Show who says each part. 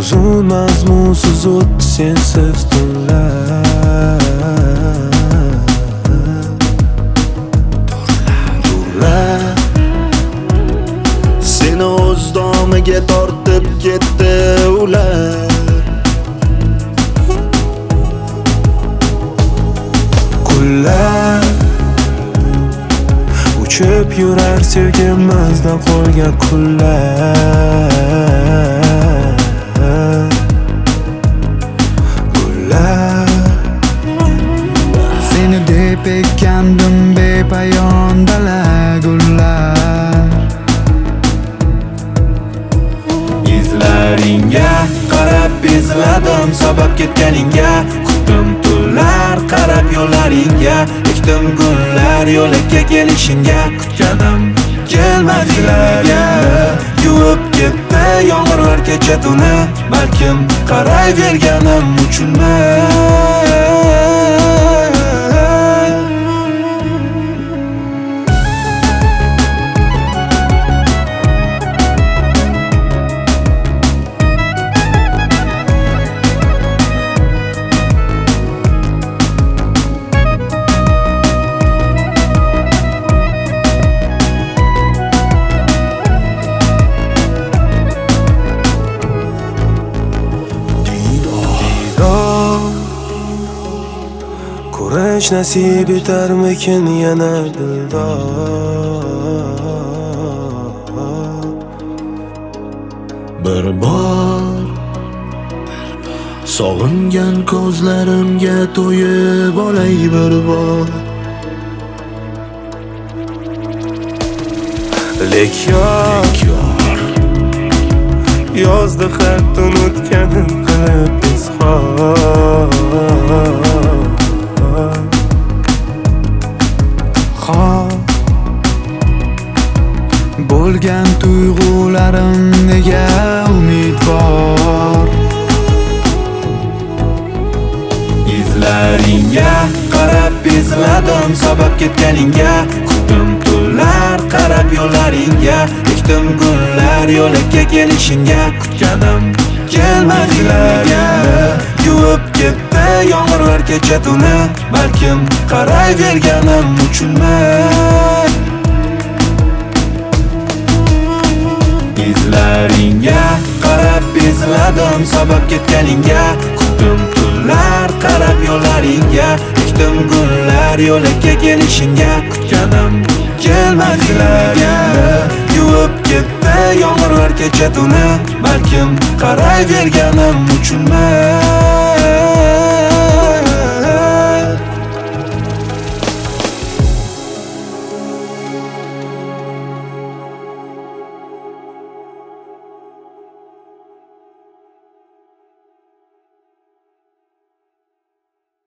Speaker 1: uzun mazmunsiz o'tdi sensiz tunlar. Seni o'z domiga tortib ketdi ular. Kunlar uchib yurar sevgimizdan qolgan kunlar.
Speaker 2: Seni deb ekkandim bepayon dala gullar.
Speaker 1: Izlaringga qarab izladim sabab ketganingga. Kutdim tunlar qarab yo'llaringga. Ekdim gullar yo'lakka kelishingga. Kutganim kelmadilarga. Yuvib ketdi yomg'irlar kecha tuni. Balkim qarayverganim uchunmi? Ko'rish nasib etarmikin yana dildor. Bir bor sog'ingan ko'zlarimga to'yib olay bir bor. Lek yor yozdi xat unutganim qilib izhor.
Speaker 2: Bo'lgan tuyg'ularim nega umidvor.
Speaker 1: Izlaringga qarab izladim sabab ketganingga. Kutdim tunlar qarab yo'llaringga. Ekdim gullar yo'lakka kelishingga. Kutganim kelmadilarga. Yuvib ketdi yomg'irlar kecha tuni. Balkim qarayverganim uchunmi? Izlaringga qarab izladim sabab ketganingga. Kutdim tunlar qarab yo'llaringga. Ekdim gullar yo'lakka kelishingga. Kutganim kelmadilarga. Yuvib ketdi yomg'irlar kecha tuni. Balkim qarayverganim uchunmi?